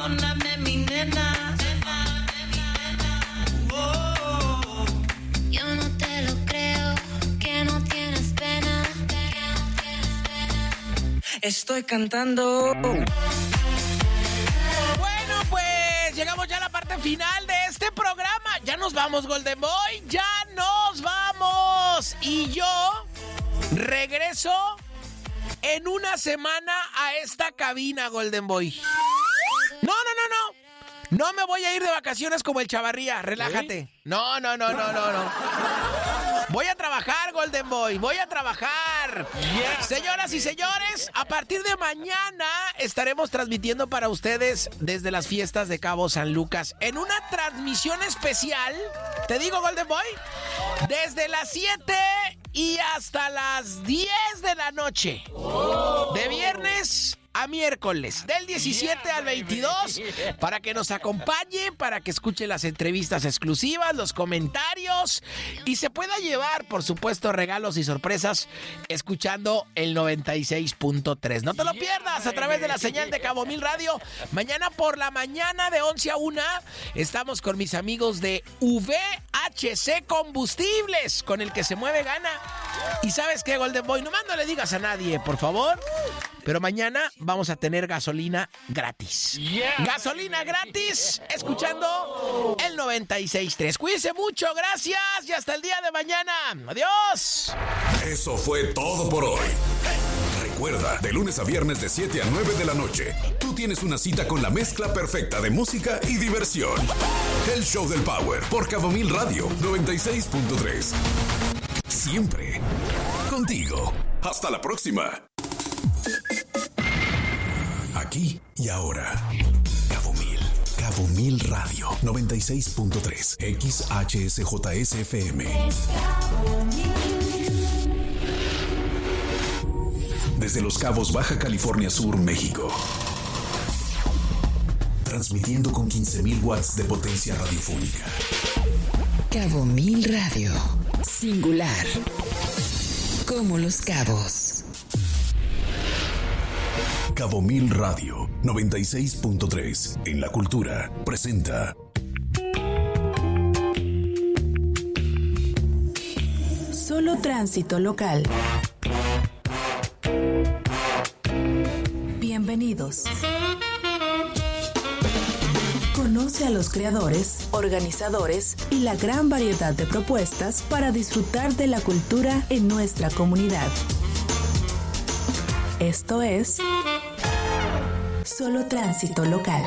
Perdóname, mi nena. Oh, yo no te lo creo, que no tienes pena. Estoy cantando. Bueno, pues llegamos ya a la parte final de este programa. Ya nos vamos, Golden Boy. Ya nos vamos. Y yo regreso en una semana a esta cabina, Golden Boy. No. No me voy a ir de vacaciones como el Chavarría. Relájate. ¿Sí? No. Voy a trabajar, Golden Boy. Voy a trabajar. Yeah. Señoras y señores, a partir de mañana estaremos transmitiendo para ustedes desde las fiestas de Cabo San Lucas en una transmisión especial. Te digo, Golden Boy, desde las 7 y hasta las 10 de la noche. De viernes a miércoles, del 17 al 22, para que nos acompañe, para que escuche las entrevistas exclusivas, los comentarios y se pueda llevar, por supuesto, regalos y sorpresas escuchando el 96.3. No te lo pierdas a través de la señal de Cabo Mil Radio. Mañana por la mañana de 11 a 1 estamos con mis amigos de VHC Combustibles, con el que se mueve gana. Y ¿sabes qué, Golden Boy? Nomás no le digas a nadie, por favor. Pero mañana vamos a tener gasolina gratis. Yeah. Gasolina gratis, escuchando el 96.3. Cuídense mucho, gracias y hasta el día de mañana. Adiós. Eso fue todo por hoy. Recuerda, de lunes a viernes de 7 a 9 de la noche, tú tienes una cita con la mezcla perfecta de música y diversión. El Show del Power por Cabo Mil Radio 96.3. Siempre contigo. Hasta la próxima. Aquí y ahora. Cabo Mil Radio 96.3 XHSJSFM. Desde Los Cabos, Baja California Sur, México. Transmitiendo con 15,000 watts de potencia radiofónica. Cabo Mil Radio. Singular. Como Los Cabos. Cabo Mil Radio 96.3 en La Cultura presenta Solo tránsito local. Bienvenidos. Conoce a los creadores, organizadores y la gran variedad de propuestas para disfrutar de la cultura en nuestra comunidad. Esto es Solo tránsito local.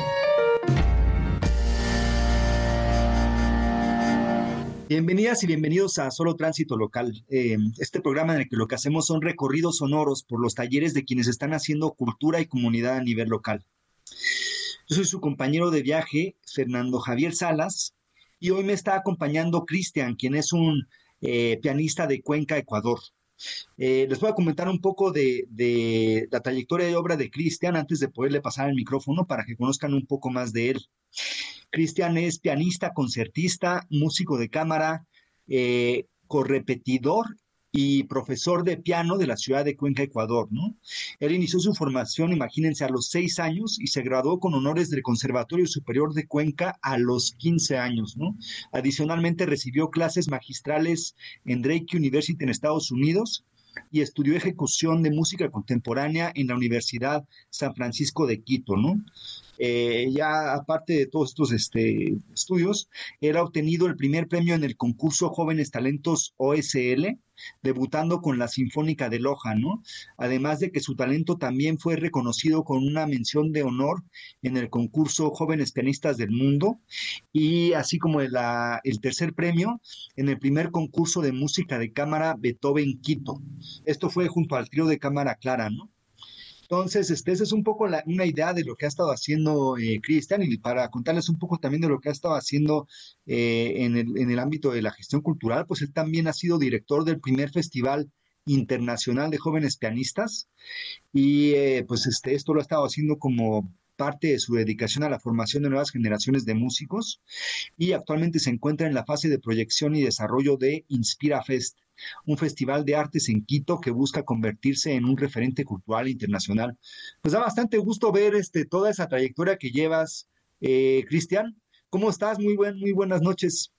Bienvenidas y bienvenidos a Solo Tránsito Local, este programa en el que lo que hacemos son recorridos sonoros por los talleres de quienes están haciendo cultura y comunidad a nivel local. Yo soy su compañero de viaje, Fernando Javier Salas, y hoy me está acompañando Cristian, quien es un pianista de Cuenca, Ecuador. Les voy a comentar un poco de la trayectoria de obra de Cristian antes de poderle pasar el micrófono para que conozcan un poco más de él. Cristian es pianista, concertista, músico de cámara, correpetidor y profesor de piano de la ciudad de Cuenca, Ecuador, ¿no? Él inició su formación, imagínense, a los 6 años y se graduó con honores del Conservatorio Superior de Cuenca a los 15 años, ¿no? Adicionalmente recibió clases magistrales en Drake University en Estados Unidos y estudió ejecución de música contemporánea en la Universidad San Francisco de Quito, ¿no? Ya aparte de todos estos estudios, él ha obtenido el primer premio en el concurso Jóvenes Talentos OSL, debutando con la Sinfónica de Loja, ¿no? Además de que su talento también fue reconocido con una mención de honor en el concurso Jóvenes Pianistas del Mundo, y así como el tercer premio en el primer concurso de música de cámara Beethoven Quito. Esto fue junto al trío de cámara Clara, ¿no? Entonces, esa es un poco una idea de lo que ha estado haciendo Cristian, y para contarles un poco también de lo que ha estado haciendo en el ámbito de la gestión cultural, pues él también ha sido director del primer Festival Internacional de Jóvenes Pianistas, y esto lo ha estado haciendo como parte de su dedicación a la formación de nuevas generaciones de músicos, y actualmente se encuentra en la fase de proyección y desarrollo de Inspira Fest, un festival de artes en Quito que busca convertirse en un referente cultural internacional. Pues da bastante gusto ver toda esa trayectoria que llevas, Cristian, ¿cómo estás? Muy buenas noches.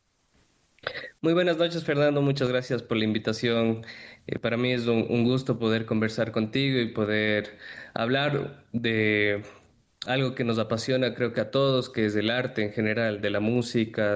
Muy buenas noches, Fernando. Muchas gracias por la invitación. Para mí es un gusto poder conversar contigo y poder hablar de algo que nos apasiona, creo que a todos, que es el arte en general, de la música,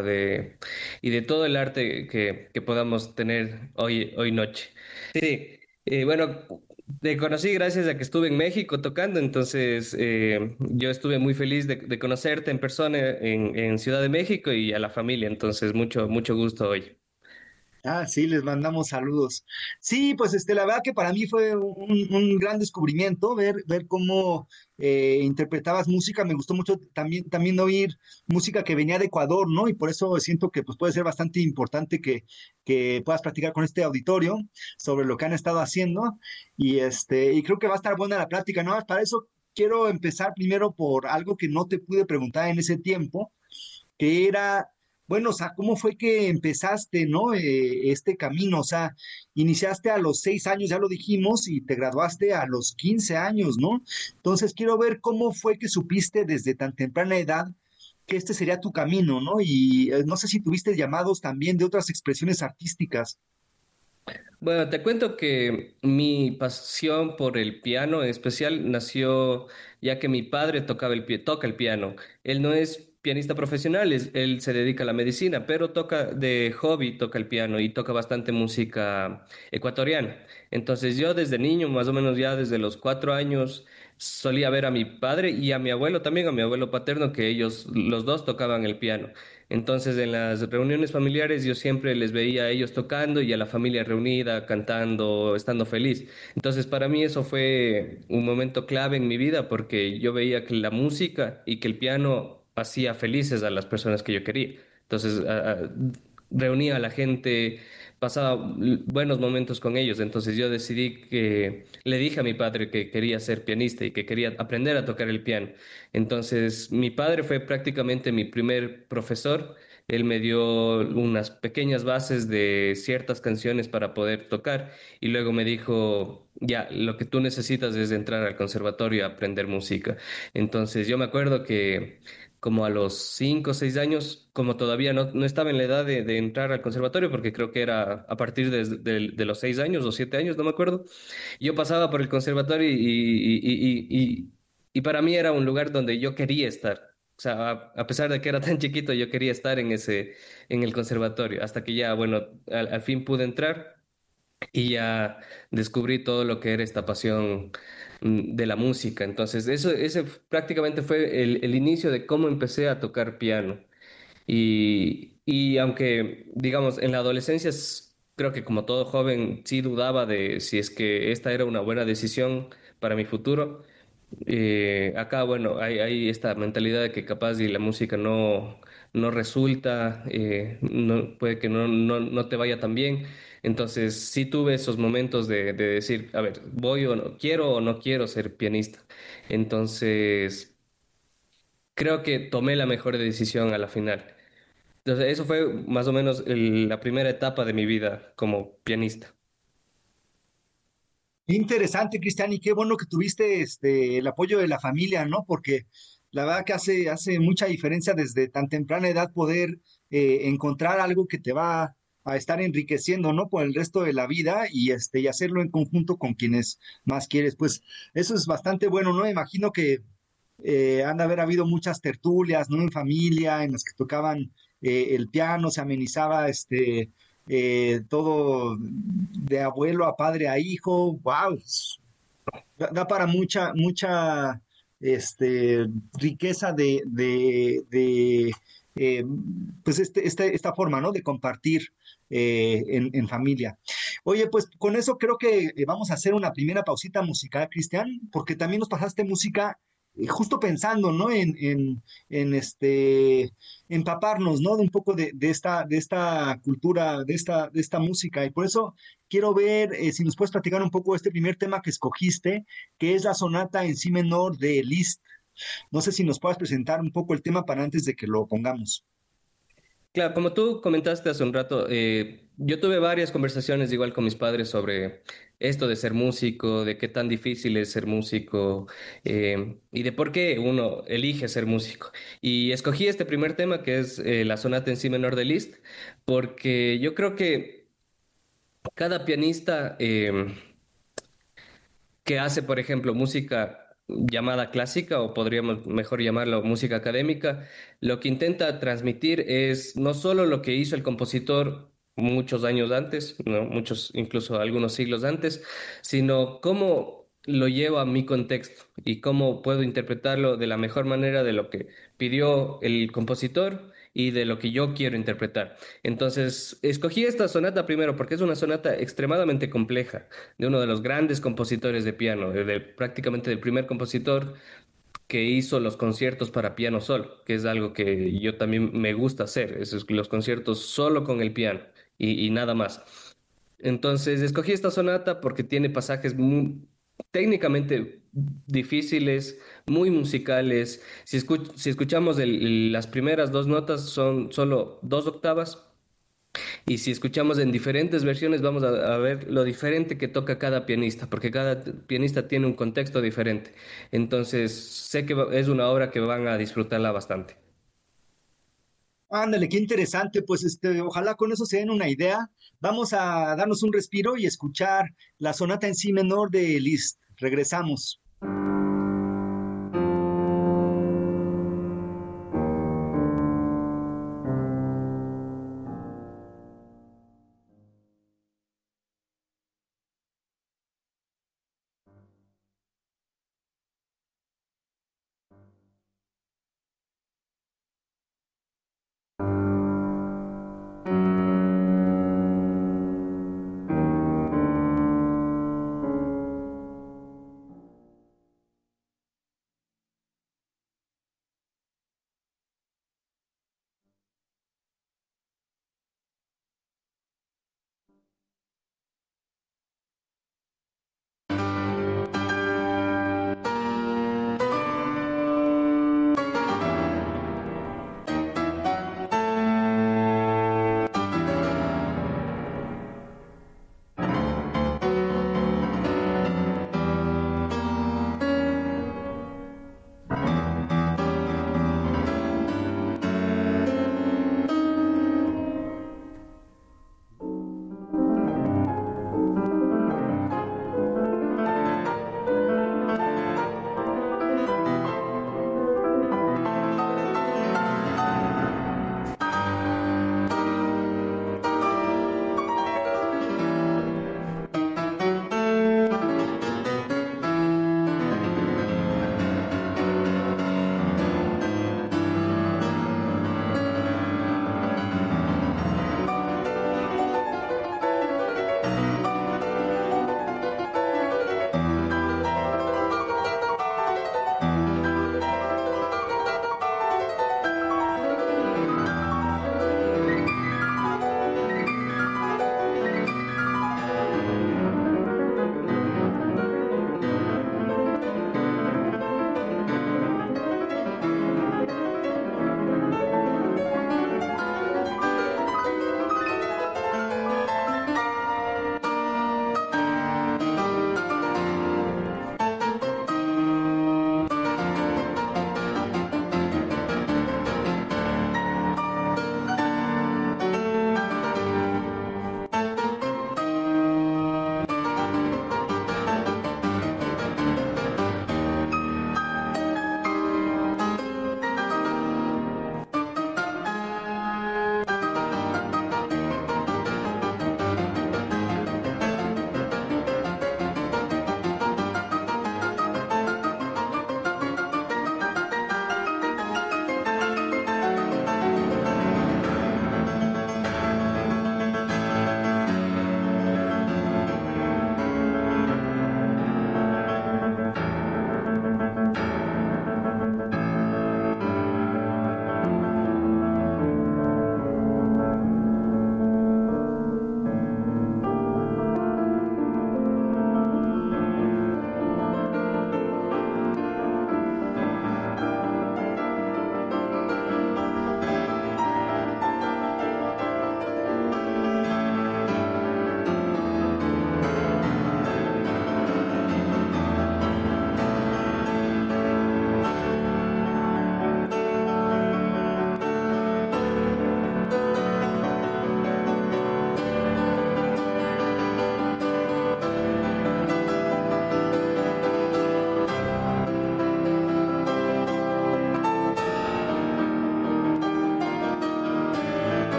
y de todo el arte que podamos tener hoy noche. Sí, bueno, te conocí gracias a que estuve en México tocando, entonces yo estuve muy feliz de conocerte en persona en Ciudad de México y a la familia, entonces mucho gusto hoy. Ah, sí, les mandamos saludos. Sí, pues la verdad que para mí fue un gran descubrimiento ver cómo interpretabas música. Me gustó mucho también oír música que venía de Ecuador, ¿no? Y por eso siento que pues, puede ser bastante importante que puedas platicar con este auditorio sobre lo que han estado haciendo. Y creo que va a estar buena la plática, ¿no? Para eso quiero empezar primero por algo que no te pude preguntar en ese tiempo que era, bueno, o sea, ¿cómo fue que empezaste, no? Este camino, o sea, iniciaste a los 6 años, ya lo dijimos, y te graduaste a los 15 años, ¿no? Entonces, quiero ver cómo fue que supiste desde tan temprana edad que este sería tu camino, ¿no? Y no sé si tuviste llamados también de otras expresiones artísticas. Bueno, te cuento que mi pasión por el piano en especial nació ya que mi padre toca el piano. Él no es pianista profesional, él se dedica a la medicina, pero toca de hobby, toca el piano y toca bastante música ecuatoriana. Entonces yo desde niño, más o menos ya desde los 4 años, solía ver a mi padre y a mi abuelo también, a mi abuelo paterno, que ellos los dos tocaban el piano. Entonces, en las reuniones familiares yo siempre les veía a ellos tocando y a la familia reunida, cantando, estando feliz. Entonces, para mí eso fue un momento clave en mi vida porque yo veía que la música y que el piano hacía felices a las personas que yo quería. Entonces, reunía a la gente, pasaba buenos momentos con ellos. Entonces, yo decidí le dije a mi padre que quería ser pianista y que quería aprender a tocar el piano. Entonces, mi padre fue prácticamente mi primer profesor. Él me dio unas pequeñas bases de ciertas canciones para poder tocar y luego me dijo, ya, lo que tú necesitas es entrar al conservatorio a aprender música. Entonces, yo me acuerdo que como a los 5 o 6 años, como todavía no estaba en la edad de entrar al conservatorio, porque creo que era a partir de los 6 años o 7 años, no me acuerdo, yo pasaba por el conservatorio y para mí era un lugar donde yo quería estar. O sea, a pesar de que era tan chiquito, yo quería estar en el conservatorio, hasta que ya, bueno, al fin pude entrar y ya descubrí todo lo que era esta pasión de la música. Entonces, ese prácticamente fue el inicio de cómo empecé a tocar piano. Y aunque, digamos, en la adolescencia, creo que como todo joven, sí dudaba de si es que esta era una buena decisión para mi futuro. Acá, bueno, hay esta mentalidad de que capaz y la música no resulta, puede que no te vaya tan bien. Entonces, sí tuve esos momentos de decir, a ver, voy o no quiero ser pianista. Entonces, creo que tomé la mejor decisión a la final. Entonces, eso fue más o menos la primera etapa de mi vida como pianista. Interesante, Cristian, y qué bueno que tuviste el apoyo de la familia, ¿no? Porque la verdad que hace mucha diferencia desde tan temprana edad poder encontrar algo que te va a estar enriqueciendo, ¿no? Por el resto de la vida y hacerlo en conjunto con quienes más quieres. Pues eso es bastante bueno, ¿no? Imagino que han de haber habido muchas tertulias, ¿no? En familia, en las que tocaban el piano, se amenizaba todo de abuelo a padre a hijo. ¡Wow! Da para mucha riqueza eh, pues esta forma, ¿no? De compartir en familia. Oye, pues con eso creo que vamos a hacer una primera pausita musical, Cristian, porque también nos pasaste música justo pensando, ¿no? En empaparnos, ¿no? De un poco de esta cultura, de esta música. Y por eso quiero ver si nos puedes platicar un poco de este primer tema que escogiste, que es la sonata en si menor de Liszt. No sé si nos puedas presentar un poco el tema para antes de que lo pongamos. Claro, como tú comentaste hace un rato, yo tuve varias conversaciones igual con mis padres sobre esto de ser músico, de qué tan difícil es ser músico, y de por qué uno elige ser músico. Y escogí este primer tema que es la sonata en si menor de Liszt, porque yo creo que cada pianista que hace, por ejemplo, música llamada clásica o podríamos mejor llamarlo música académica, lo que intenta transmitir es no solo lo que hizo el compositor muchos años antes, ¿no? Muchos, incluso algunos siglos antes, sino cómo lo llevo a mi contexto y cómo puedo interpretarlo de la mejor manera de lo que pidió el compositor y de lo que yo quiero interpretar. Entonces, escogí esta sonata primero porque es una sonata extremadamente compleja de uno de los grandes compositores de piano, prácticamente del primer compositor que hizo los conciertos para piano solo, que es algo que yo también me gusta hacer, los conciertos solo con el piano y nada más. Entonces, escogí esta sonata porque tiene pasajes técnicamente difíciles, muy musicales. Si escuchamos las primeras dos notas, son solo dos octavas. Y si escuchamos en diferentes versiones, vamos a ver lo diferente que toca cada pianista, porque cada pianista tiene un contexto diferente. Entonces, sé que es una obra que van a disfrutarla bastante. Ándale, qué interesante. Pues ojalá con eso se den una idea. Vamos a darnos un respiro y escuchar la sonata en si menor de Liszt. Regresamos.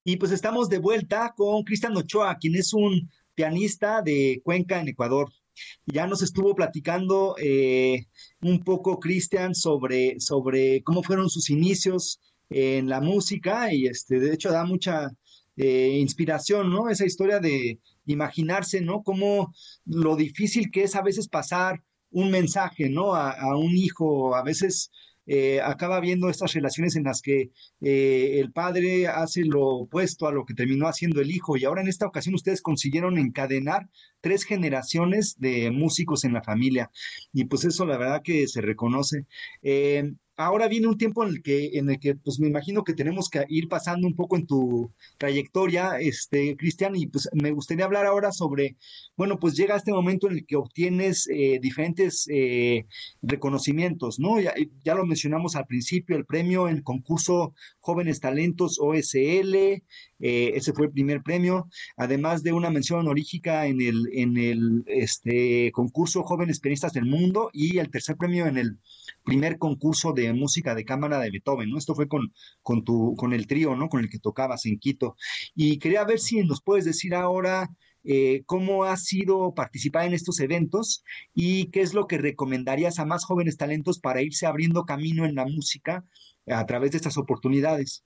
Y pues estamos de vuelta con Cristian Ochoa, quien es un pianista de Cuenca, en Ecuador. Ya nos estuvo platicando un poco, Cristian, sobre cómo fueron sus inicios en la música y de hecho da mucha inspiración, ¿no? Esa historia de imaginarse, ¿no? Cómo lo difícil que es a veces pasar un mensaje, ¿no? A un hijo, a veces acaba viendo estas relaciones en las que el padre hace lo opuesto a lo que terminó haciendo el hijo y ahora en esta ocasión ustedes consiguieron encadenar 3 generaciones de músicos en la familia y pues eso la verdad que se reconoce. Ahora viene un tiempo en el que pues me imagino que tenemos que ir pasando un poco en tu trayectoria, Cristian, y pues me gustaría hablar ahora sobre, bueno, pues llega este momento en el que obtienes diferentes reconocimientos, ¿no? Ya lo mencionamos al principio, el premio en el concurso Jóvenes Talentos OSL, ese fue el primer premio, además de una mención honorífica en el concurso Jóvenes Pianistas del Mundo y el tercer premio en el primer concurso de música de cámara de Beethoven, ¿no? Esto fue con el trío, ¿no? Con el que tocabas en Quito. Y quería ver si nos puedes decir ahora cómo ha sido participar en estos eventos y qué es lo que recomendarías a más jóvenes talentos para irse abriendo camino en la música a través de estas oportunidades.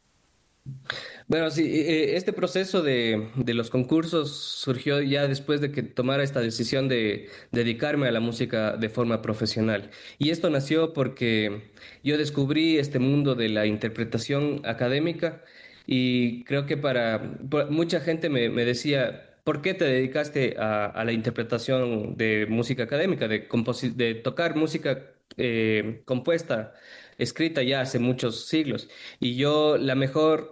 Bueno, sí, este proceso de los concursos surgió ya después de que tomara esta decisión de dedicarme a la música de forma profesional. Y esto nació porque yo descubrí este mundo de la interpretación académica y creo que mucha gente me decía, ¿por qué te dedicaste a la interpretación de música académica, de tocar música compuesta, escrita ya hace muchos siglos? Y yo la mejor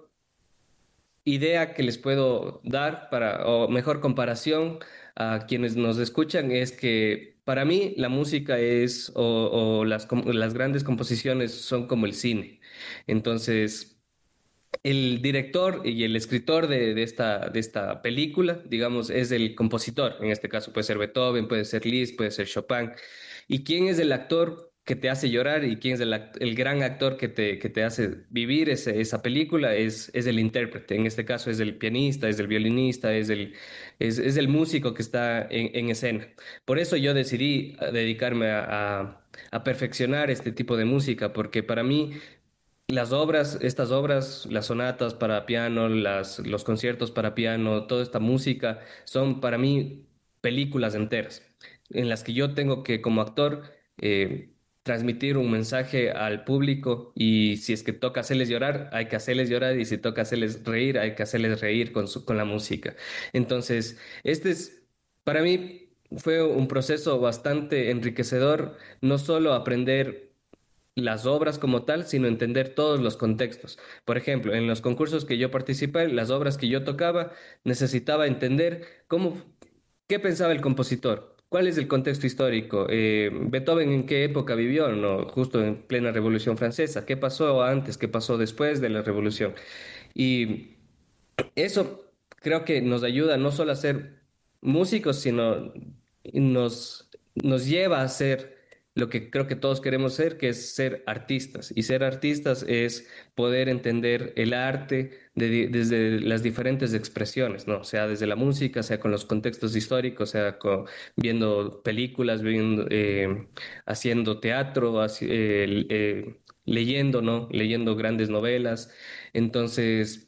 idea que les puedo dar o mejor comparación a quienes nos escuchan es que para mí la música o las grandes composiciones son como el cine. Entonces, el director y el escritor de esta película, digamos, es el compositor. En este caso puede ser Beethoven, puede ser Liszt, puede ser Chopin. ¿Y quién es el actor que te hace llorar y quién es el gran actor que te hace vivir esa película? Es el intérprete. En este caso es el pianista, es el violinista, es el músico que está en escena. Por eso yo decidí dedicarme a perfeccionar este tipo de música, porque para mí estas obras, las sonatas para piano, los conciertos para piano, toda esta música son para mí películas enteras en las que yo tengo que, como actor, transmitir un mensaje al público y si es que toca hacerles llorar, hay que hacerles llorar y si toca hacerles reír, hay que hacerles reír con la música. Entonces, para mí fue un proceso bastante enriquecedor, no solo aprender las obras como tal, sino entender todos los contextos. Por ejemplo, en los concursos que yo participé, las obras que yo tocaba, necesitaba entender qué pensaba el compositor, cuál es el contexto histórico, Beethoven en qué época vivió, ¿no? Justo en plena Revolución Francesa, qué pasó antes, qué pasó después de la Revolución. Y eso creo que nos ayuda no solo a ser músicos, sino nos lleva a ser lo que creo que todos queremos ser, que es ser artistas. Y ser artistas es poder entender el arte desde las diferentes expresiones, ¿no? Sea desde la música, sea con los contextos históricos, sea viendo películas, haciendo teatro, leyendo, ¿no? Leyendo grandes novelas. Entonces,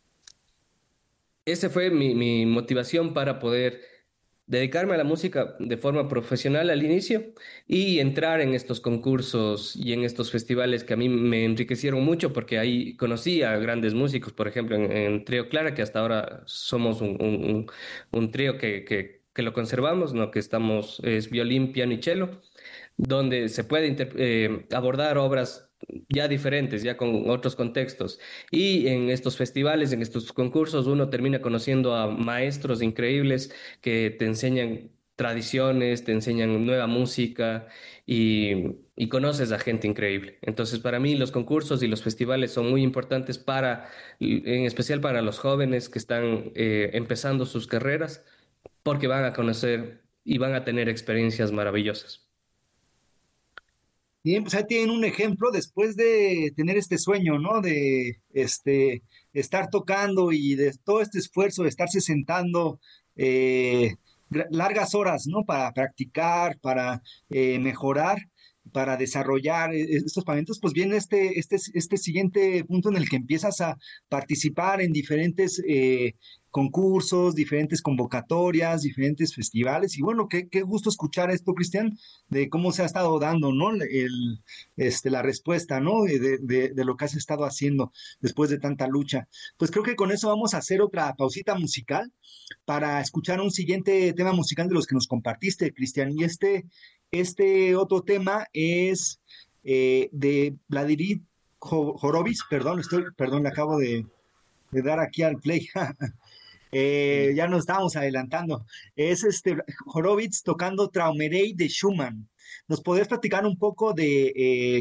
esa fue mi motivación para poder dedicarme a la música de forma profesional al inicio y entrar en estos concursos y en estos festivales que a mí me enriquecieron mucho porque ahí conocí a grandes músicos, por ejemplo, en Trío Clara, que hasta ahora somos un trío que lo conservamos, ¿no? Es violín, piano y cello, donde se puede abordar obras ya diferentes, ya con otros contextos. Y en estos festivales, en estos concursos, uno termina conociendo a maestros increíbles que te enseñan tradiciones, te enseñan nueva música y conoces a gente increíble. Entonces, para mí los concursos y los festivales son muy importantes en especial para los jóvenes que están empezando sus carreras, porque van a conocer y van a tener experiencias maravillosas. Bien, pues ahí tienen un ejemplo después de tener este sueño, ¿no? De estar tocando y de todo este esfuerzo de estarse sentando largas horas, ¿no? Para practicar, para mejorar, para desarrollar estos pavimentos, pues viene este siguiente punto en el que empiezas a participar en diferentes concursos, diferentes convocatorias, diferentes festivales. Y bueno, qué gusto escuchar esto, Cristian, de cómo se ha estado dando, ¿no? La respuesta, ¿no? De lo que has estado haciendo después de tanta lucha. Pues creo que con eso vamos a hacer otra pausita musical para escuchar un siguiente tema musical de los que nos compartiste, Cristian. Y este otro tema es de Vladimir Horowitz, perdón, le acabo de dar aquí al play. Ya nos estábamos adelantando. Es Horowitz tocando Traumerei de Schumann. ¿Nos podrías platicar un poco de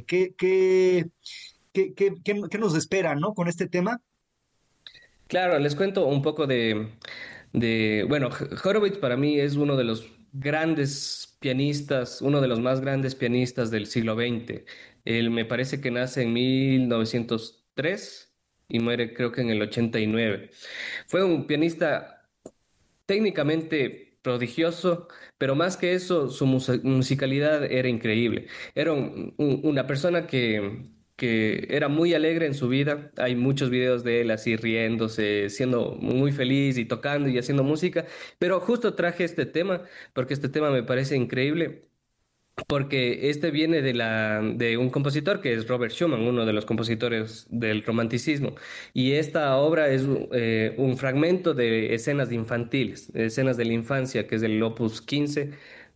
qué nos espera, ¿no? Con este tema. Claro, les cuento un poco bueno, Horowitz para mí es uno de los grandes pianistas, uno de los más grandes pianistas del siglo XX. Él me parece que nace en 1903 y muere creo que en el 89. Fue un pianista técnicamente prodigioso, pero más que eso, su musicalidad era increíble. Era una persona que era muy alegre en su vida. Hay muchos videos de él así riéndose, siendo muy feliz y tocando y haciendo música, pero justo traje este tema porque este tema me parece increíble. Porque este viene de un compositor que es Robert Schumann, uno de los compositores del romanticismo. Y esta obra es un fragmento de escenas infantiles, de escenas de la infancia, que es del Opus 15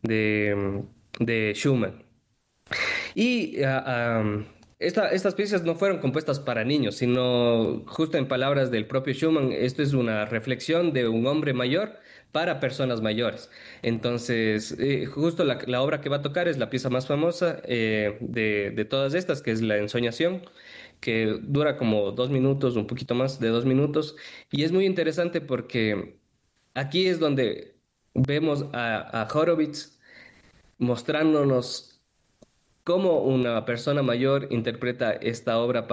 de Schumann. Y estas piezas no fueron compuestas para niños, sino justo en palabras del propio Schumann, esto es una reflexión de un hombre mayor para personas mayores. Entonces, justo la obra que va a tocar es la pieza más famosa de todas estas, que es La Ensoñación, que dura como 2 minutos, un poquito más de 2 minutos, y es muy interesante porque aquí es donde vemos a Horowitz mostrándonos cómo una persona mayor interpreta esta obra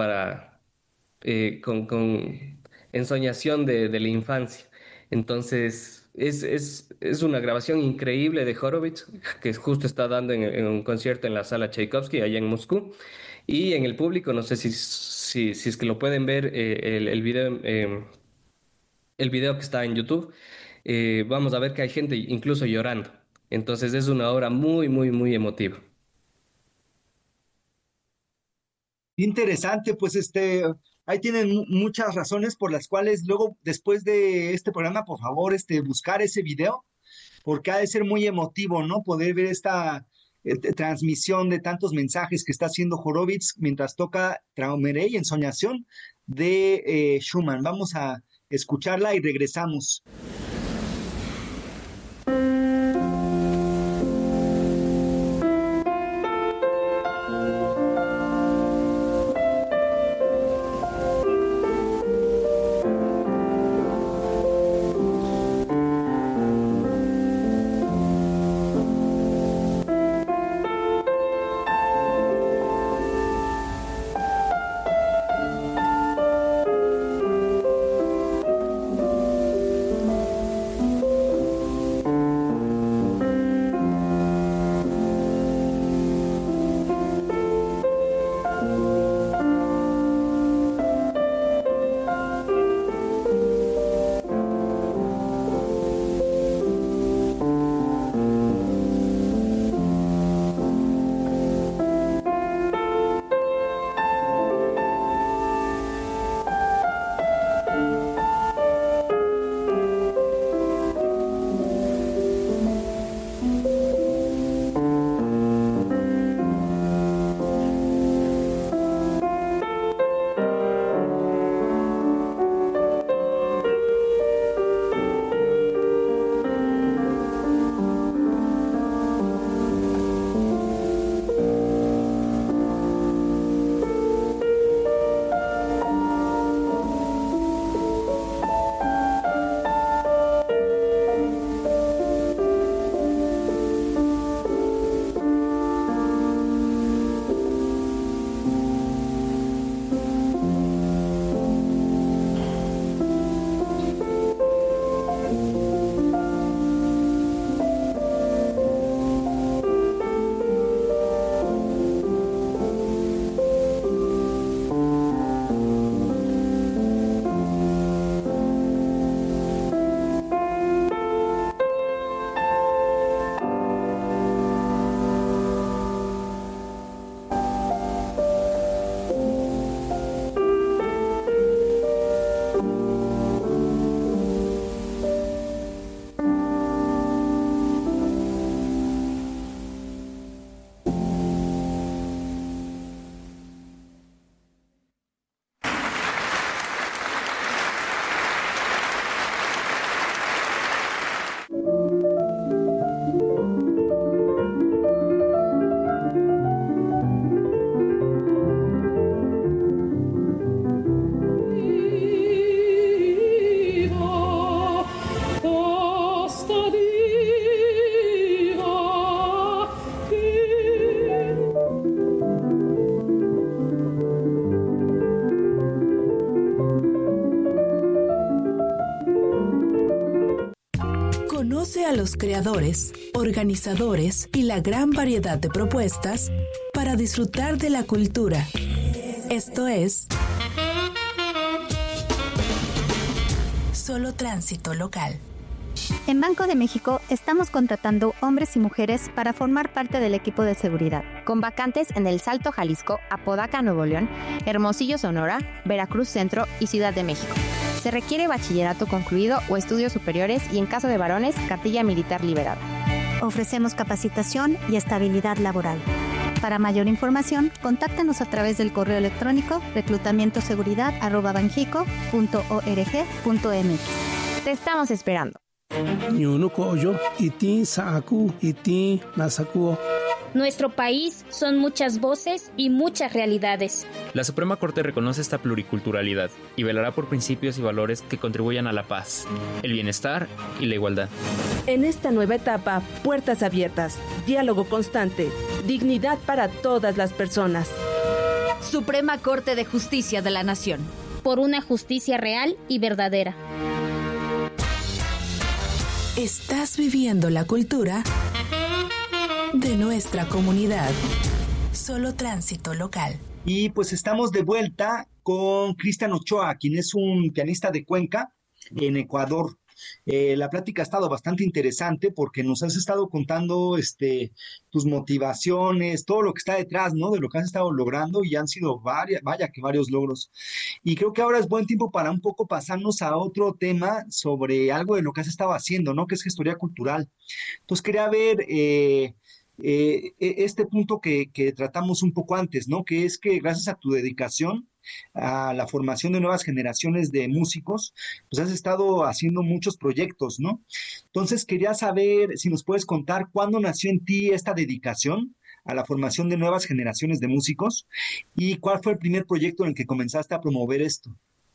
con ensoñación de la infancia. Entonces, es una grabación increíble de Horowitz, que justo está dando en un concierto en la sala Tchaikovsky, allá en Moscú. Y en el público, no sé si es que lo pueden ver, el video que está en YouTube, vamos a ver que hay gente incluso llorando. Entonces, es una obra muy, muy, muy emotiva. Interesante, pues ahí tienen muchas razones por las cuales luego, después de este programa, por favor, buscar ese video, porque ha de ser muy emotivo, ¿no? Poder ver esta transmisión de tantos mensajes que está haciendo Horowitz mientras toca Traumerei, Ensoñación de Schumann. Vamos a escucharla y regresamos. Conoce a los creadores, organizadores y la gran variedad de propuestas para disfrutar de la cultura. Esto es Solo Tránsito Local. En Banco de México estamos contratando hombres y mujeres para formar parte del equipo de seguridad, con vacantes en El Salto, Jalisco, Apodaca, Nuevo León, Hermosillo, Sonora, Veracruz Centro y Ciudad de México. Se requiere bachillerato concluido o estudios superiores y, en caso de varones, cartilla militar liberada. Ofrecemos capacitación y estabilidad laboral. Para mayor información, contáctanos a través del correo electrónico reclutamientoseguridad@banjico.org.mx. Te estamos esperando. Nuestro país son muchas voces y muchas realidades. La Suprema Corte reconoce esta pluriculturalidad y velará por principios y valores que contribuyan a la paz, el bienestar y la igualdad. En esta nueva etapa, puertas abiertas, diálogo constante, dignidad para todas las personas. Suprema Corte de Justicia de la Nación. Por una justicia real y verdadera. Estás viviendo la cultura de nuestra comunidad. Solo Tránsito Local. Y pues estamos de vuelta con Cristian Ochoa, quien es un pianista de Cuenca en Ecuador. La plática ha estado bastante interesante porque nos has estado contando tus motivaciones, todo lo que está detrás, ¿no? De lo que has estado logrando, y han sido varios logros. Y creo que ahora es buen tiempo para un poco pasarnos a otro tema sobre algo de lo que has estado haciendo, ¿no? Que es gestoría cultural. Entonces quería ver este punto que tratamos un poco antes, ¿no? Que es que gracias a tu dedicación a la formación de nuevas generaciones de músicos, pues has estado haciendo muchos proyectos, ¿no? Entonces quería saber si nos puedes contar cuándo nació en ti esta dedicación a la formación de nuevas generaciones de músicos y cuál fue el primer proyecto en el que comenzaste a promover esto.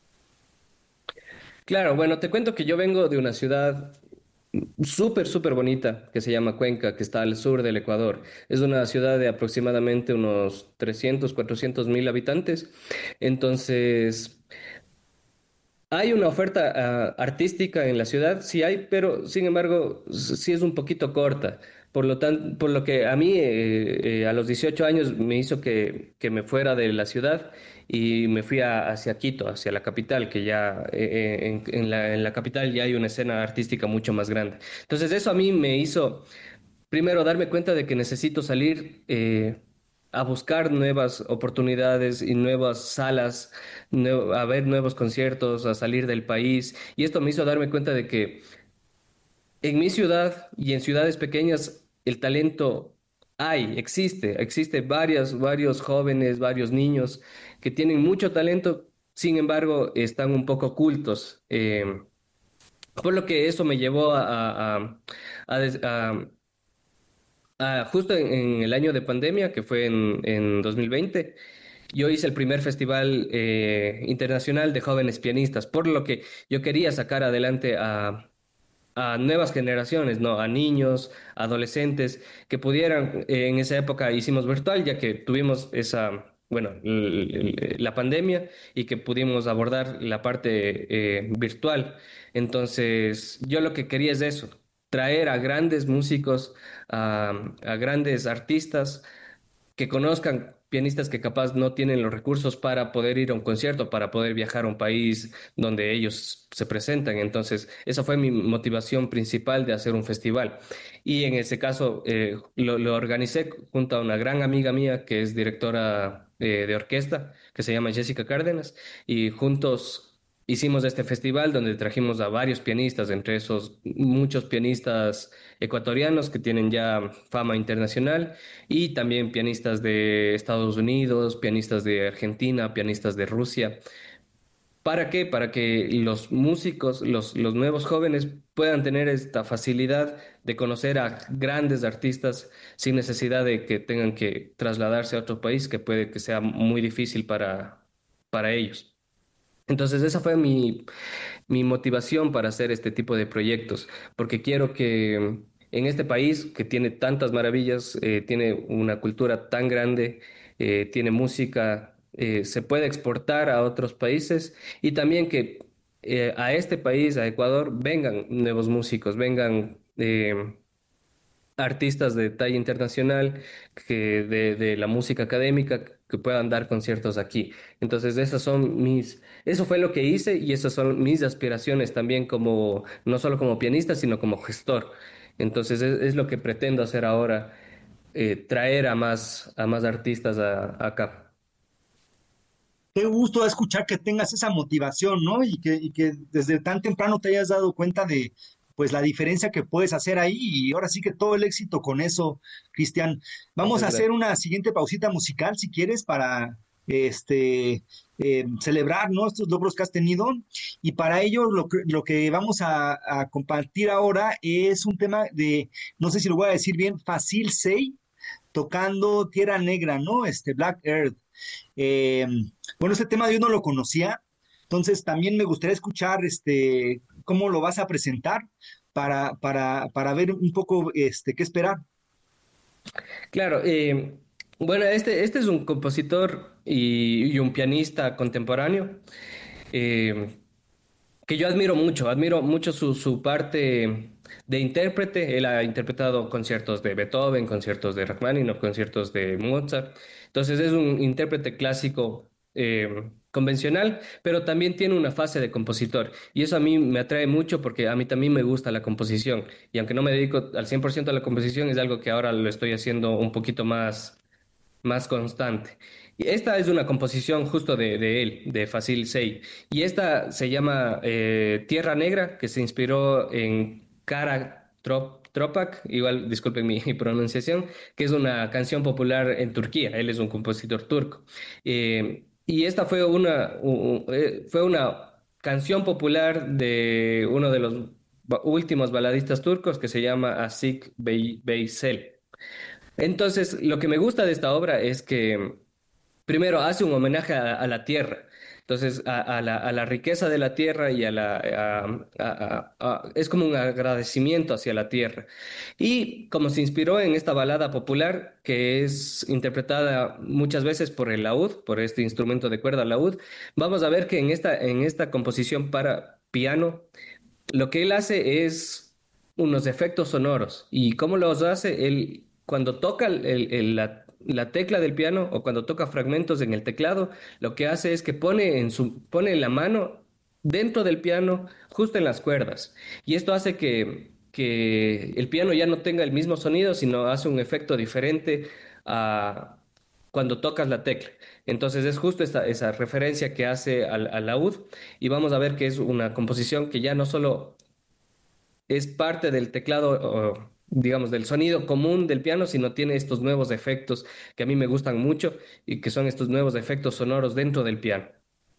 Claro, bueno, te cuento que yo vengo de una ciudad súper bonita que se llama Cuenca, que está al sur del Ecuador. Es una ciudad de aproximadamente unos 300, 400 mil habitantes. Entonces, hay una oferta artística en la ciudad, sí hay, pero sin embargo, sí es un poquito corta. Por lo que a mí, a los 18 años, me hizo que me fuera de la ciudad y me fui hacia Quito, hacia la capital, que ya en la capital ya hay una escena artística mucho más grande. Entonces eso a mí me hizo, primero, darme cuenta de que necesito salir a buscar nuevas oportunidades y nuevas salas, a ver nuevos conciertos, a salir del país. Y esto me hizo darme cuenta de que en mi ciudad y en ciudades pequeñas el talento existe varios jóvenes, varios niños que tienen mucho talento, sin embargo están un poco ocultos. Por lo que eso me llevó justo en el año de pandemia, que fue en 2020. Yo hice el primer festival internacional de jóvenes pianistas, por lo que yo quería sacar adelante a nuevas generaciones, ¿no? A niños, adolescentes, que pudieran, en esa época hicimos virtual, ya que tuvimos la pandemia, y que pudimos abordar la parte virtual. Entonces, yo lo que quería es eso, traer a grandes músicos, a grandes artistas que conozcan pianistas que capaz no tienen los recursos para poder ir a un concierto, para poder viajar a un país donde ellos se presentan. Entonces, esa fue mi motivación principal de hacer un festival. Y en ese caso, lo organicé junto a una gran amiga mía que es directora de orquesta, que se llama Jessica Cárdenas, y juntos hicimos este festival donde trajimos a varios pianistas, entre esos muchos pianistas ecuatorianos que tienen ya fama internacional, y también pianistas de Estados Unidos, pianistas de Argentina, pianistas de Rusia. ¿Para qué? Para que los músicos, los nuevos jóvenes puedan tener esta facilidad de conocer a grandes artistas sin necesidad de que tengan que trasladarse a otro país, que puede que sea muy difícil para ellos. Entonces esa fue mi motivación para hacer este tipo de proyectos, porque quiero que en este país que tiene tantas maravillas, tiene una cultura tan grande, tiene música, se puede exportar a otros países, y también que a este país, a Ecuador, vengan nuevos músicos, vengan artistas de talla internacional de la música académica que puedan dar conciertos aquí. Entonces, eso fue lo que hice y esas son mis aspiraciones también como, no solo como pianista, sino como gestor. Entonces, es lo que pretendo hacer ahora, traer a más artistas acá. Qué gusto escuchar que tengas esa motivación, ¿no? Y que desde tan temprano te hayas dado cuenta de, pues, la diferencia que puedes hacer ahí y ahora sí que todo el éxito con eso, Cristian. Vamos Muchas a hacer gracias. una siguiente pausita musical, si quieres, para celebrar, ¿no? Estos logros que has tenido. Y para ello, lo que vamos a compartir ahora es un tema de, no sé si lo voy a decir bien, Facil Say, tocando Tierra Negra, ¿no? Black Earth. Eh, bueno, este tema yo no lo conocía, entonces también me gustaría escuchar cómo lo vas a presentar para ver un poco qué esperar. Claro, bueno, este es un compositor y un pianista contemporáneo eh, que yo admiro mucho su parte de intérprete. Él ha interpretado conciertos de Beethoven, conciertos de Rachmaninoff, conciertos de Mozart. Entonces es un intérprete clásico convencional, pero también tiene una fase de compositor. Y eso a mí me atrae mucho porque a mí también me gusta la composición. Y aunque no me dedico al 100% a la composición, es algo que ahora lo estoy haciendo un poquito más constante. Y esta es una composición justo de él, de Facil Say. Y esta se llama Tierra Negra, que se inspiró en Kara Tropak, igual disculpen mi pronunciación, que es una canción popular en Turquía. Él es un compositor turco. Y esta fue una canción popular de uno de los últimos baladistas turcos que se llama Asik Veysel. Entonces, lo que me gusta de esta obra es que primero hace un homenaje a la tierra. Entonces, a la riqueza de la tierra y es como un agradecimiento hacia la tierra. Y como se inspiró en esta balada popular, que es interpretada muchas veces por el laúd, por este instrumento de cuerda laúd, vamos a ver que en esta composición para piano, lo que él hace es unos efectos sonoros. ¿Y cómo los hace? Él, cuando toca la tecla del piano o cuando toca fragmentos en el teclado, lo que hace es que pone la mano dentro del piano, justo en las cuerdas. Y esto hace que el piano ya no tenga el mismo sonido, sino hace un efecto diferente a cuando tocas la tecla. Entonces es justo esa referencia que hace al laúd y vamos a ver que es una composición que ya no solo es parte del teclado, o, digamos, del sonido común del piano, sino tiene estos nuevos efectos que a mí me gustan mucho y que son estos nuevos efectos sonoros dentro del piano.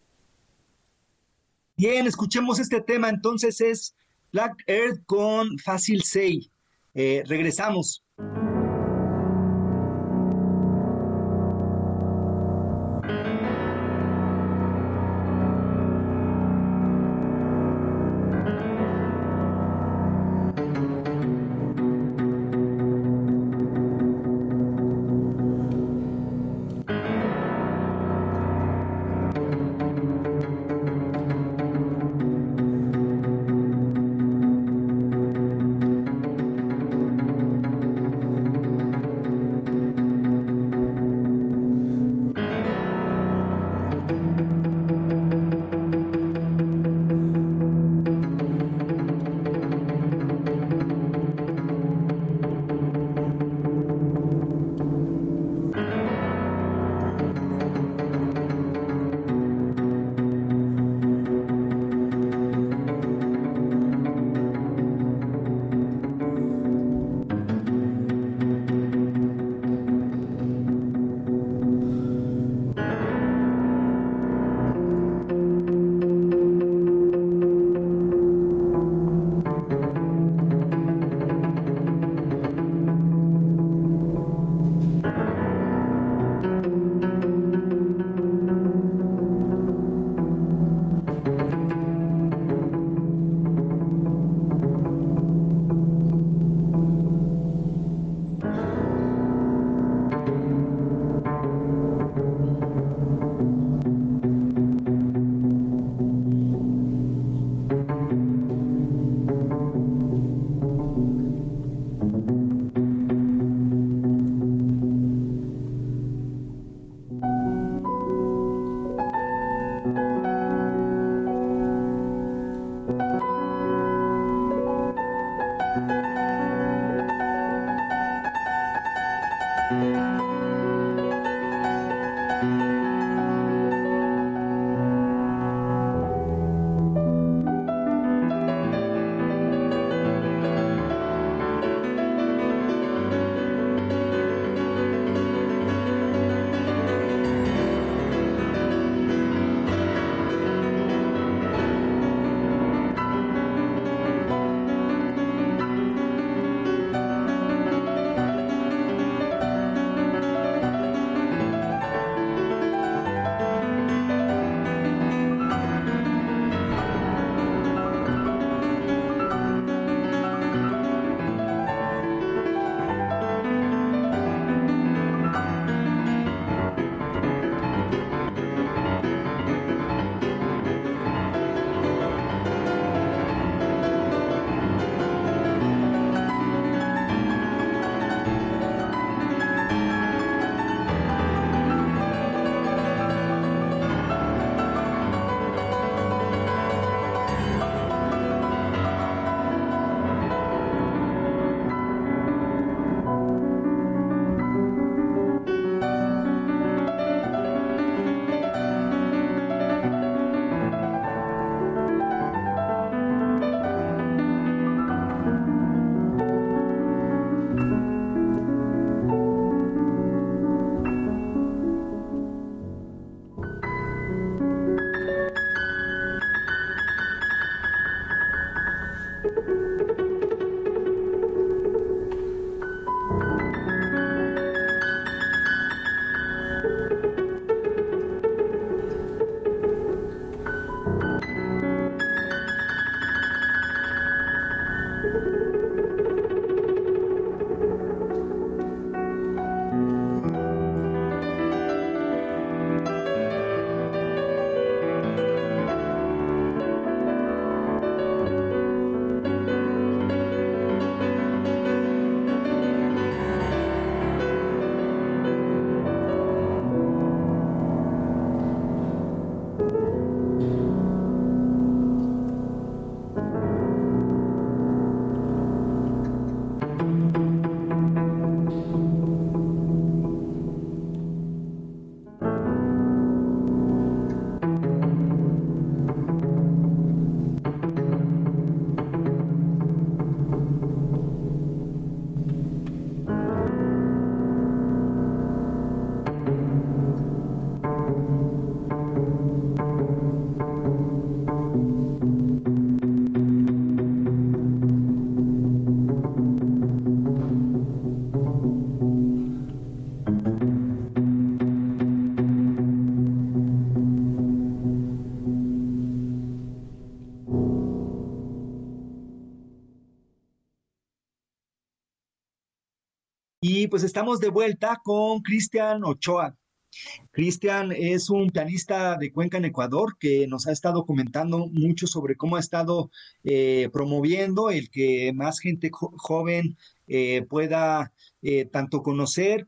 Bien, escuchemos este tema, entonces es Black Earth con Facil Say. Regresamos. Y pues estamos de vuelta con Cristian Ochoa. Cristian es un pianista de Cuenca, en Ecuador, que nos ha estado comentando mucho sobre cómo ha estado promoviendo el que más gente joven pueda tanto conocer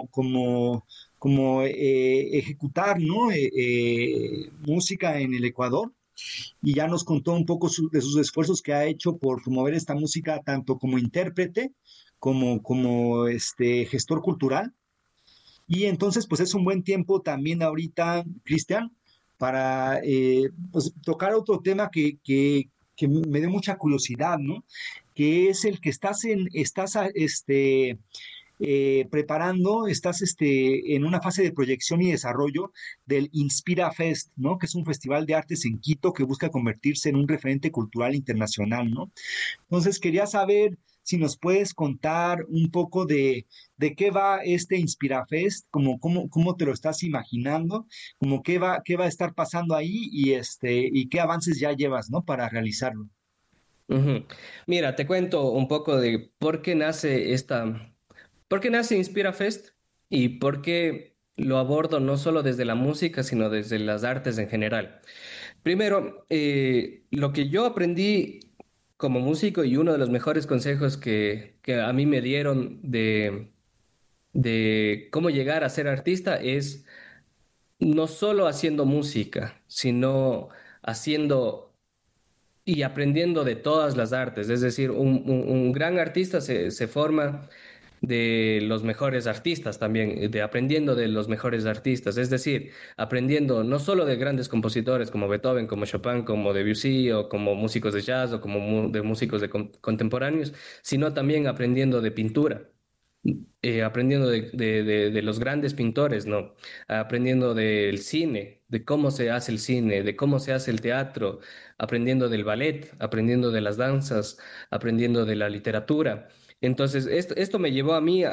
como ejecutar, ¿no? Música en el Ecuador. Y ya nos contó un poco de sus esfuerzos que ha hecho por promover esta música tanto como intérprete como gestor cultural. Y entonces, pues es un buen tiempo también ahorita, Cristian, para pues, tocar otro tema que me dio mucha curiosidad, ¿no? Que es el que preparando, estás en una fase de proyección y desarrollo del Inspira Fest, ¿no? Que es un festival de artes en Quito que busca convertirse en un referente cultural internacional, ¿no? Entonces, quería saber si nos puedes contar un poco de qué va este Inspira Fest, cómo te lo estás imaginando, como qué va a estar pasando ahí y qué avances ya llevas, ¿no? Para realizarlo. Ujú. Mira, te cuento un poco de por qué nace Inspira Fest y por qué lo abordo no solo desde la música, sino desde las artes en general. Primero, lo que yo aprendí como músico y uno de los mejores consejos que a mí me dieron de cómo llegar a ser artista es no solo haciendo música, sino haciendo y aprendiendo de todas las artes. Es decir, un gran artista se forma de los mejores artistas también, de aprendiendo de los mejores artistas, es decir, aprendiendo no solo de grandes compositores como Beethoven, como Chopin, como Debussy o como músicos de jazz o como de músicos contemporáneos, sino también aprendiendo de pintura. Aprendiendo de los grandes pintores, ¿no? Aprendiendo del cine, de cómo se hace el cine, de cómo se hace el teatro, aprendiendo del ballet, aprendiendo de las danzas, aprendiendo de la literatura. Entonces, esto me llevó a mí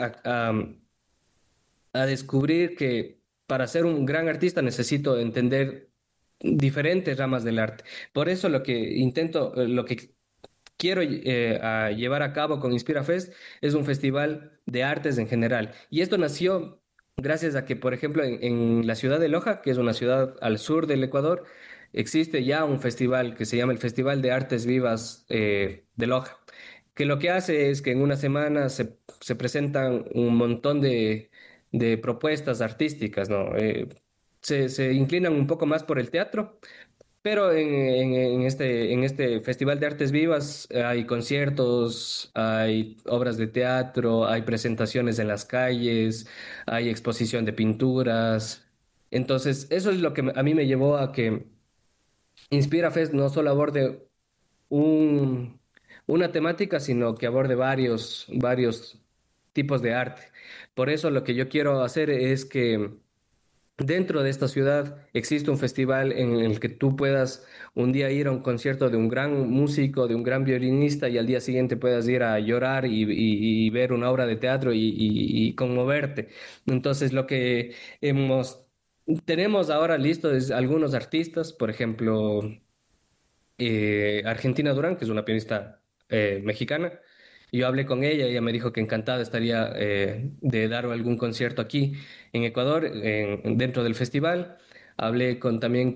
a descubrir que para ser un gran artista necesito entender diferentes ramas del arte. Por eso lo que quiero llevar a cabo con Inspira Fest es un festival de artes en general. Y esto nació gracias a que, por ejemplo, en la ciudad de Loja, que es una ciudad al sur del Ecuador, existe ya un festival que se llama el Festival de Artes Vivas de Loja, que lo que hace es que en una semana se presentan un montón de propuestas artísticas, ¿no? Se inclinan un poco más por el teatro, pero en este Festival de Artes Vivas hay conciertos, hay obras de teatro, hay presentaciones en las calles, hay exposición de pinturas. Entonces, eso es lo que a mí me llevó a que Inspira Fest no solo aborde un, una temática, sino que aborde varios tipos de arte. Por eso lo que yo quiero hacer es que dentro de esta ciudad existe un festival en el que tú puedas un día ir a un concierto de un gran músico, de un gran violinista y al día siguiente puedas ir a llorar y ver una obra de teatro y conmoverte. Entonces lo que tenemos ahora listo es algunos artistas, por ejemplo, Argentina Durán, que es una pianista mexicana. Yo hablé con ella, ella me dijo que encantada estaría de dar algún concierto aquí en Ecuador, dentro del festival. Hablé también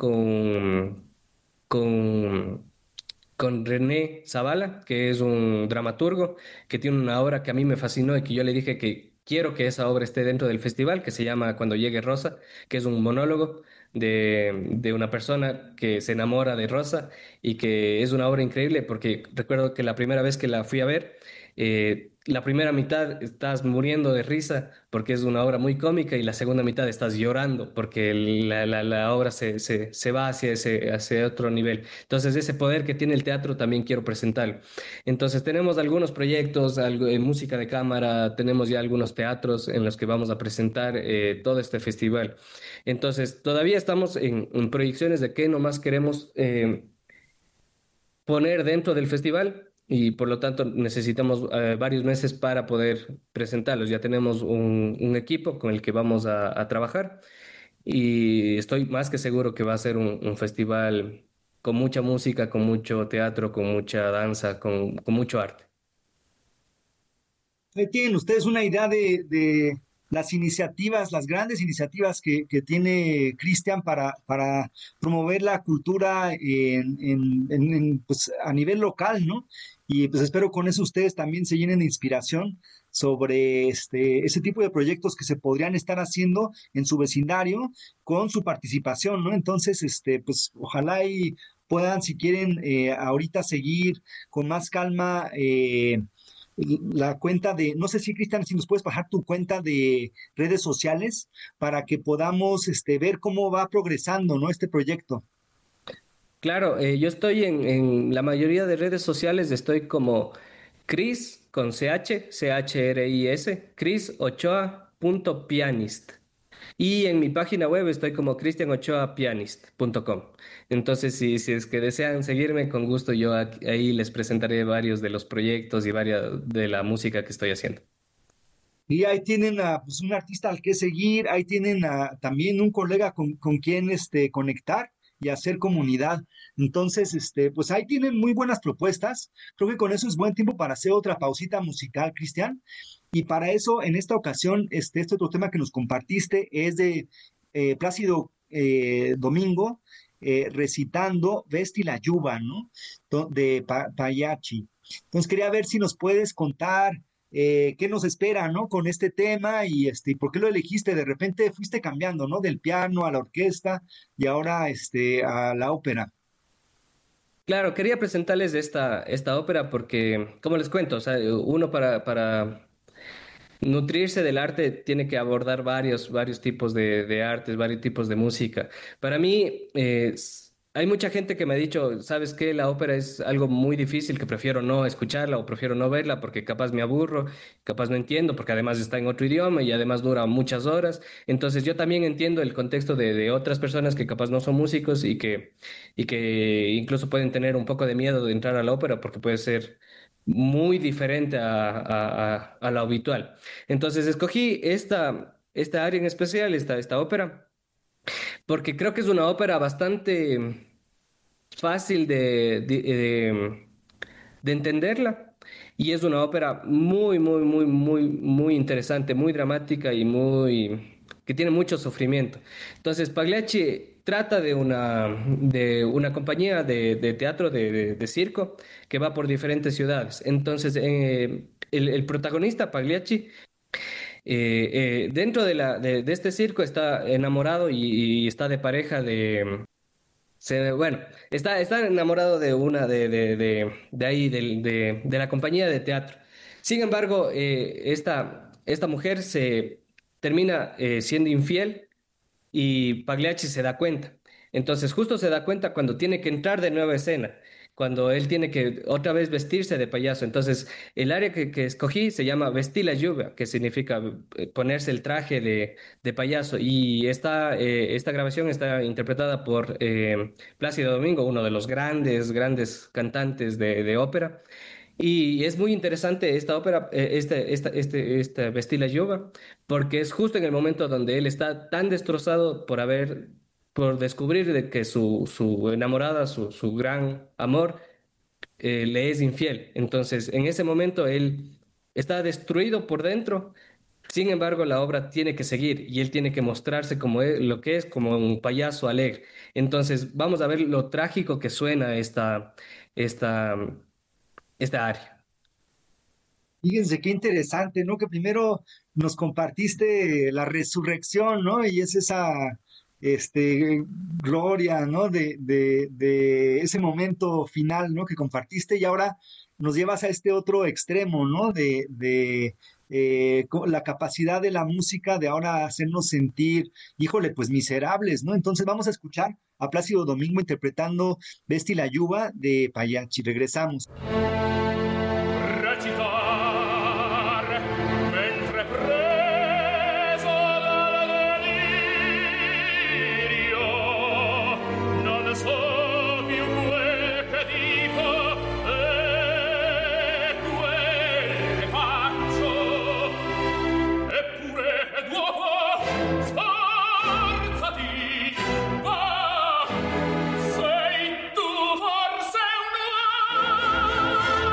con, con René Zavala, que es un dramaturgo, que tiene una obra que a mí me fascinó y que yo le dije que quiero que esa obra esté dentro del festival, que se llama Cuando llegue Rosa, que es un monólogo de una persona que se enamora de Rosa y que es una obra increíble porque recuerdo que la primera vez que la fui a ver, la primera mitad estás muriendo de risa porque es una obra muy cómica y la segunda mitad estás llorando porque la obra se va hacia otro nivel. Entonces ese poder que tiene el teatro también quiero presentarlo. Entonces tenemos algunos proyectos, algo, en música de cámara, tenemos ya algunos teatros en los que vamos a presentar todo este festival. Entonces todavía estamos en proyecciones de qué nomás queremos poner dentro del festival y por lo tanto necesitamos varios meses para poder presentarlos. Ya tenemos un equipo con el que vamos a trabajar y estoy más que seguro que va a ser un festival con mucha música, con mucho teatro, con mucha danza, con mucho arte. Ahí tienen ustedes una idea de las iniciativas, las grandes iniciativas que tiene Cristian para promover la cultura pues, a nivel local, ¿no? Y pues espero con eso ustedes también se llenen de inspiración sobre ese tipo de proyectos que se podrían estar haciendo en su vecindario con su participación, ¿no? Entonces, pues ojalá y puedan, si quieren, ahorita seguir con más calma la cuenta no sé si Cristian, si nos puedes bajar tu cuenta de redes sociales para que podamos ver cómo va progresando, ¿no? Este proyecto. Claro, yo estoy en la mayoría de redes sociales, estoy como Cris con CHRIS, crisochoa.pianist. Y en mi página web estoy como cristianochoapianist.com. Entonces, si es que desean seguirme, con gusto yo ahí les presentaré varios de los proyectos y varias de la música que estoy haciendo. Y ahí tienen pues un artista al que seguir, ahí tienen también un colega con quien conectar y hacer comunidad. Entonces, pues ahí tienen muy buenas propuestas. Creo que con eso es buen tiempo para hacer otra pausita musical, Cristian. Y para eso, en esta ocasión, este otro tema que nos compartiste es de Plácido Domingo, recitando Vesti la Yuba, ¿no? De Pagliacci. Entonces quería ver si nos puedes contar qué nos espera, ¿no? Con este tema y por qué lo elegiste. De repente fuiste cambiando, ¿no? Del piano a la orquesta y ahora a la ópera. Claro, quería presentarles esta ópera porque, como les cuento, o sea, uno para nutrirse del arte tiene que abordar varios tipos de artes, varios tipos de música. Para mí, hay mucha gente que me ha dicho, ¿sabes qué? La ópera es algo muy difícil, que prefiero no escucharla o prefiero no verla porque capaz me aburro, capaz no entiendo, porque además está en otro idioma y además dura muchas horas. Entonces yo también entiendo el contexto de otras personas que capaz no son músicos y que incluso pueden tener un poco de miedo de entrar a la ópera porque puede ser muy diferente a lo habitual. Entonces escogí esta área en especial, esta ópera, porque creo que es una ópera bastante fácil de entenderla y es una ópera muy interesante, muy dramática y que tiene mucho sufrimiento. Entonces Pagliacci trata de una compañía de teatro, de circo, que va por diferentes ciudades. Entonces, el protagonista, Pagliacci, dentro de este circo está enamorado y está de pareja está enamorado de una de ahí, de la compañía de teatro. Sin embargo, esta mujer se termina siendo infiel y Pagliacci se da cuenta. Entonces justo se da cuenta cuando tiene que entrar de nueva escena, cuando él tiene que otra vez vestirse de payaso. Entonces el área que escogí se llama Vesti la Lluvia, que significa ponerse el traje de payaso. Y esta grabación está interpretada por Plácido Domingo, uno de los grandes cantantes de ópera. Y es muy interesante esta ópera, esta Vesti la Lluvia, porque es justo en el momento donde él está tan destrozado por descubrir de que su enamorada, su gran amor, le es infiel. Entonces, en ese momento él está destruido por dentro. Sin embargo, la obra tiene que seguir y él tiene que mostrarse como lo que es, como un payaso alegre. Entonces, vamos a ver lo trágico que suena esta área. Fíjense qué interesante, ¿no? Que primero nos compartiste la resurrección, ¿no? Y es esa gloria, ¿no? De ese momento final, ¿no? Que compartiste y ahora nos llevas a este otro extremo, ¿no? De la capacidad de la música de ahora hacernos sentir, híjole, pues miserables, ¿no? Entonces vamos a escuchar a Plácido Domingo interpretando Vesti la Lluvia de Pagliacci. Regresamos. Sei tu forse un uomo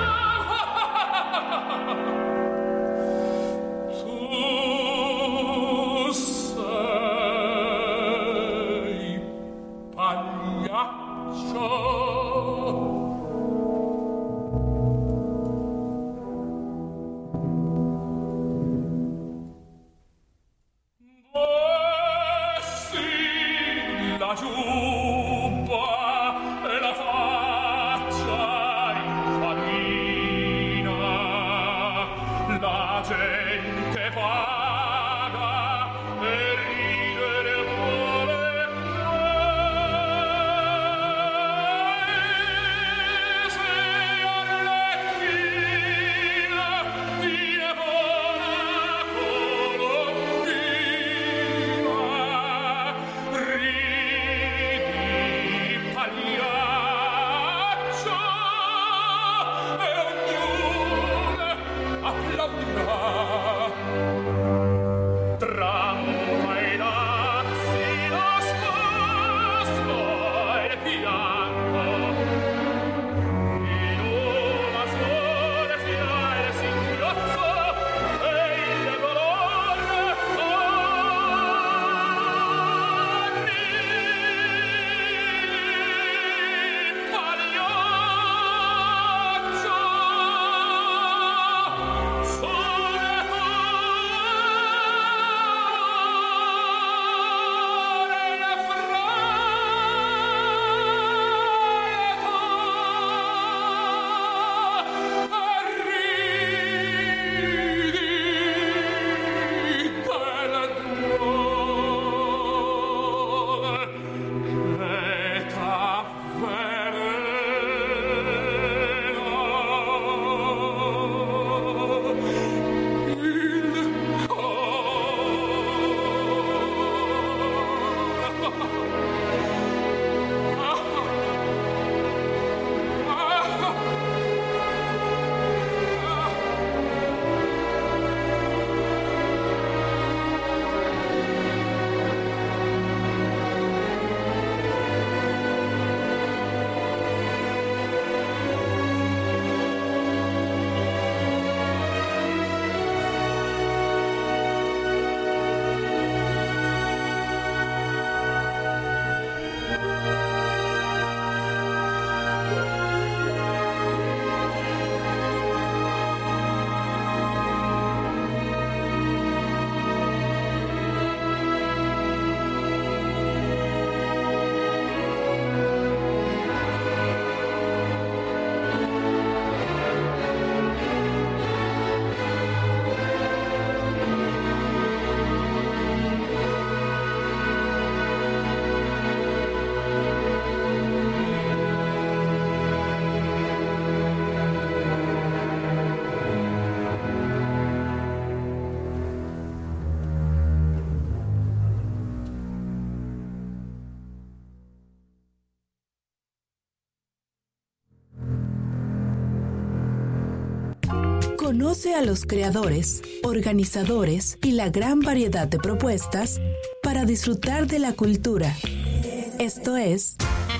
Conoce a los creadores, organizadores y la gran variedad de propuestas para disfrutar de la cultura. Esto es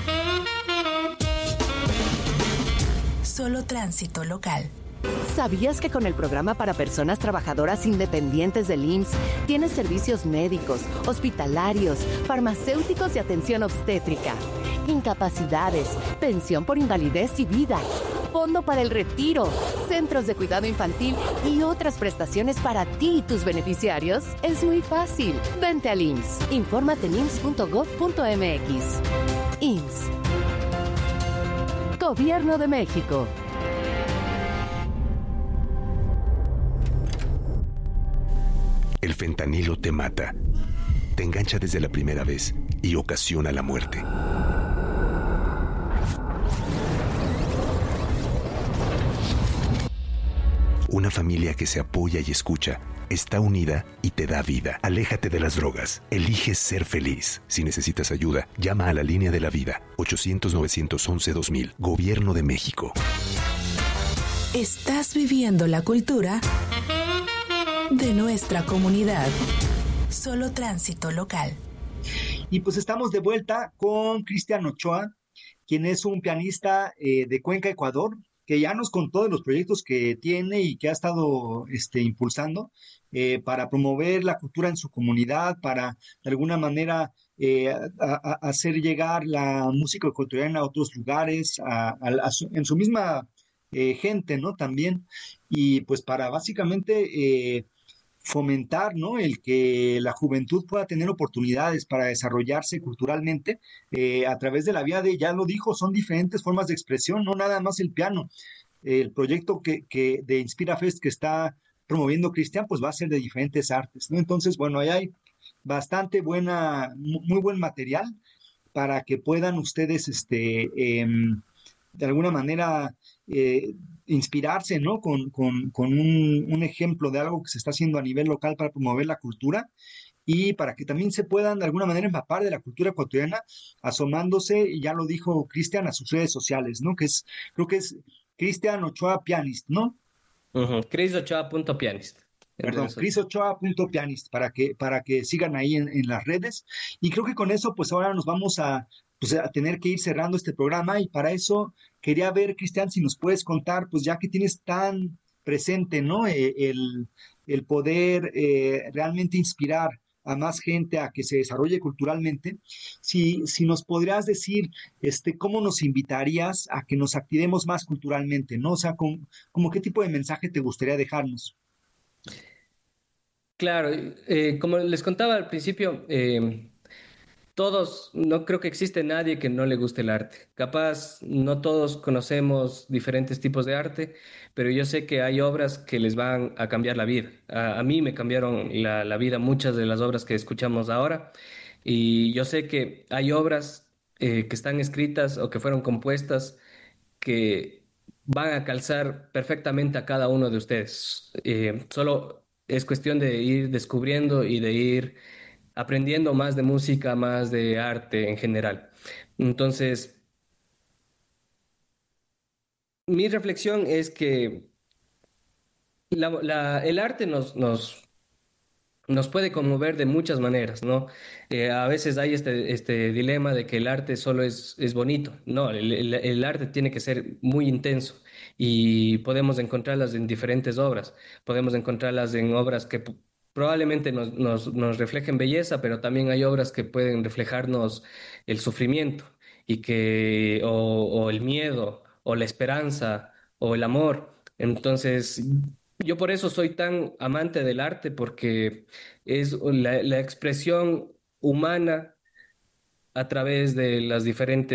Solo Tránsito Local. ¿Sabías que con el programa para personas trabajadoras independientes del IMSS tienes servicios médicos, hospitalarios, farmacéuticos y atención obstétrica, incapacidades, pensión por invalidez y vida, fondo para el retiro, centros de cuidado infantil y otras prestaciones para ti y tus beneficiarios? Es muy fácil. Vente al IMSS. Infórmate en ims.gov.mx. IMSS. Gobierno de México. El fentanilo te mata, te engancha desde la primera vez y ocasiona la muerte. Una familia que se apoya y escucha está unida y te da vida. Aléjate de las drogas. Elige ser feliz. Si necesitas ayuda, llama a la línea de la vida. 800-911-2000. Gobierno de México. Estás viviendo la cultura de nuestra comunidad. Solo Tránsito Local. Y pues estamos de vuelta con Cristian Ochoa, quien es un pianista de Cuenca, Ecuador, que ya nos contó de los proyectos que tiene y que ha estado impulsando para promover la cultura en su comunidad, para de alguna manera hacer llegar la música ecuatoriana a otros lugares, en su misma gente, ¿no? También, y pues para básicamente fomentar, ¿no? El que la juventud pueda tener oportunidades para desarrollarse culturalmente a través de la vía de, ya lo dijo, son diferentes formas de expresión, no nada más el piano. El proyecto que de Inspira Fest que está promoviendo Cristian, pues va a ser de diferentes artes, ¿no? Entonces, bueno, ahí hay bastante muy buen material para que puedan ustedes, de alguna manera, inspirarse, ¿no? Con un ejemplo de algo que se está haciendo a nivel local para promover la cultura y para que también se puedan de alguna manera empapar de la cultura ecuatoriana, asomándose, y ya lo dijo Cristian, a sus redes sociales, ¿no? Creo que es Cristian Ochoa Pianist, ¿no? CrisOchoa.pianist. Perdón, CrisOchoa.pianist, para que sigan ahí en las redes. Y creo que con eso, pues ahora nos vamos a tener que ir cerrando este programa, y para eso quería ver, Cristian, si nos puedes contar, pues ya que tienes tan presente, ¿no? El poder realmente inspirar a más gente a que se desarrolle culturalmente, si nos podrías decir cómo nos invitarías a que nos activemos más culturalmente, ¿no? O sea, como qué tipo de mensaje te gustaría dejarnos. Claro, como les contaba al principio, no creo que existe nadie que no le guste el arte. Capaz no todos conocemos diferentes tipos de arte, pero yo sé que hay obras que les van a cambiar la vida. A mí me cambiaron la vida muchas de las obras que escuchamos ahora, y yo sé que hay obras que están escritas o que fueron compuestas que van a calzar perfectamente a cada uno de ustedes. Solo es cuestión de ir descubriendo y de ir aprendiendo más de música, más de arte en general. Entonces, mi reflexión es que el arte nos puede conmover de muchas maneras, ¿no? A veces hay este dilema de que el arte solo es bonito. No, el arte tiene que ser muy intenso, y podemos encontrarlas en diferentes obras. Podemos encontrarlas en obras que probablemente nos reflejen belleza, pero también hay obras que pueden reflejarnos el sufrimiento o el miedo, o la esperanza, o el amor. Entonces, yo por eso soy tan amante del arte, porque es la expresión humana a través de las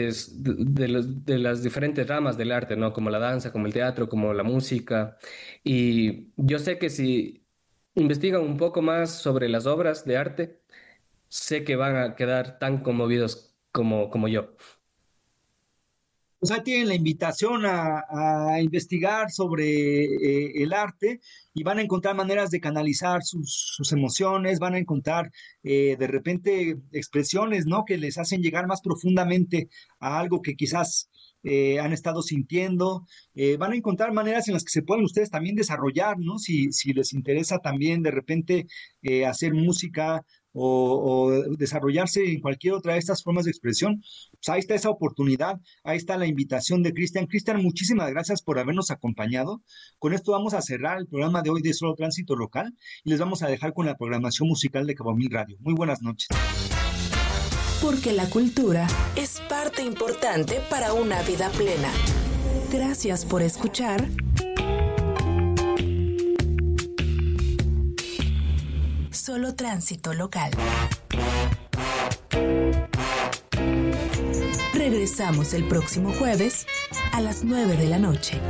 las diferentes ramas del arte, ¿no? Como la danza, como el teatro, como la música. Y yo sé que si investigan un poco más sobre las obras de arte, sé que van a quedar tan conmovidos como yo. Pues ahí tienen la invitación a investigar sobre el arte, y van a encontrar maneras de canalizar sus emociones, van a encontrar de repente expresiones, ¿no? Que les hacen llegar más profundamente a algo que quizás han estado sintiendo. Van a encontrar maneras en las que se pueden ustedes también desarrollar, ¿no? Si les interesa también de repente hacer música o desarrollarse en cualquier otra de estas formas de expresión, pues ahí está esa oportunidad, ahí está la invitación de Cristian. Cristian, muchísimas gracias por habernos acompañado. Con esto vamos a cerrar el programa de hoy de Solo Tránsito Local y les vamos a dejar con la programación musical de Cabo Mil Radio. Muy buenas noches. Porque la cultura es parte importante para una vida plena. Gracias por escuchar. Solo Tránsito Local. Regresamos el próximo jueves a las 9 de la noche.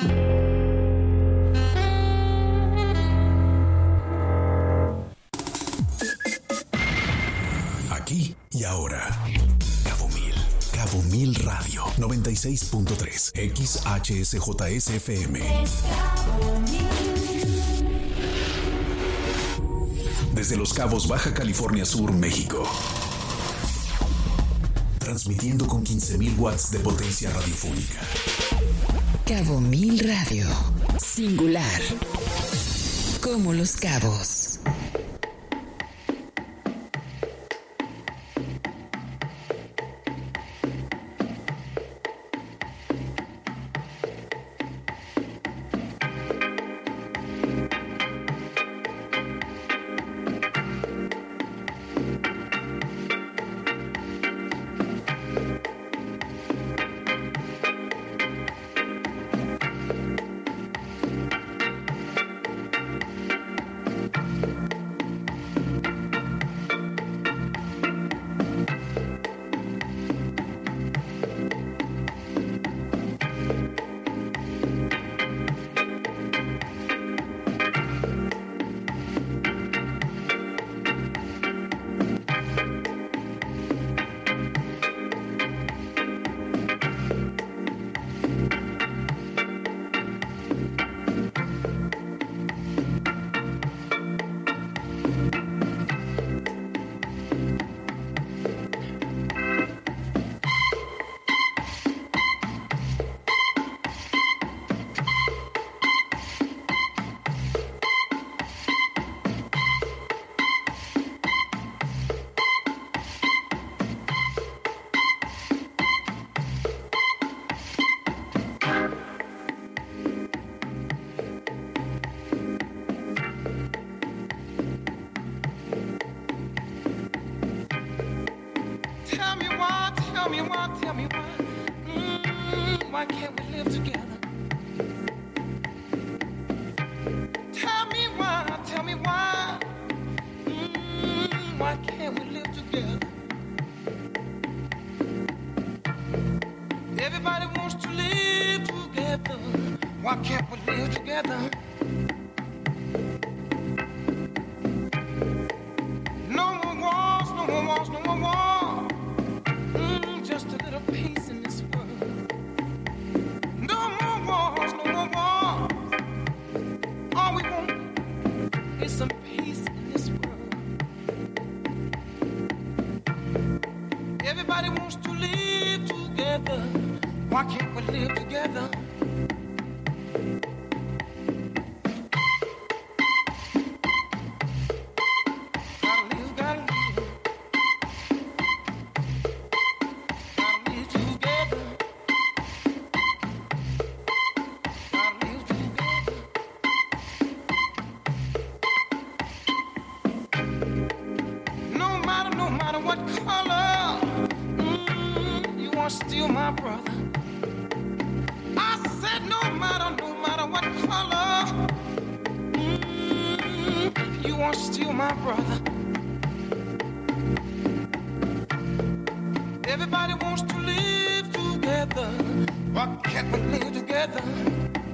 Aquí y ahora. Cabo Mil Radio 96.3 XHSJSFM. Desde Los Cabos, Baja California Sur, México. Transmitiendo con 15,000 watts de potencia radiofónica. Cabo Mil Radio. Singular. Como Los Cabos. Why can't we live together? Tell me why. Why can't we live together? Everybody wants to live together. Why can't we live together? No more wars, no more wars, no more wars. Just a little peace in this world. No more wars, no more wars. All we want is some peace in this world. Everybody wants to live together. Why can't we live together? Still my brother. I said no matter what color, you are still my brother. Everybody wants to live together. Why can't we live together?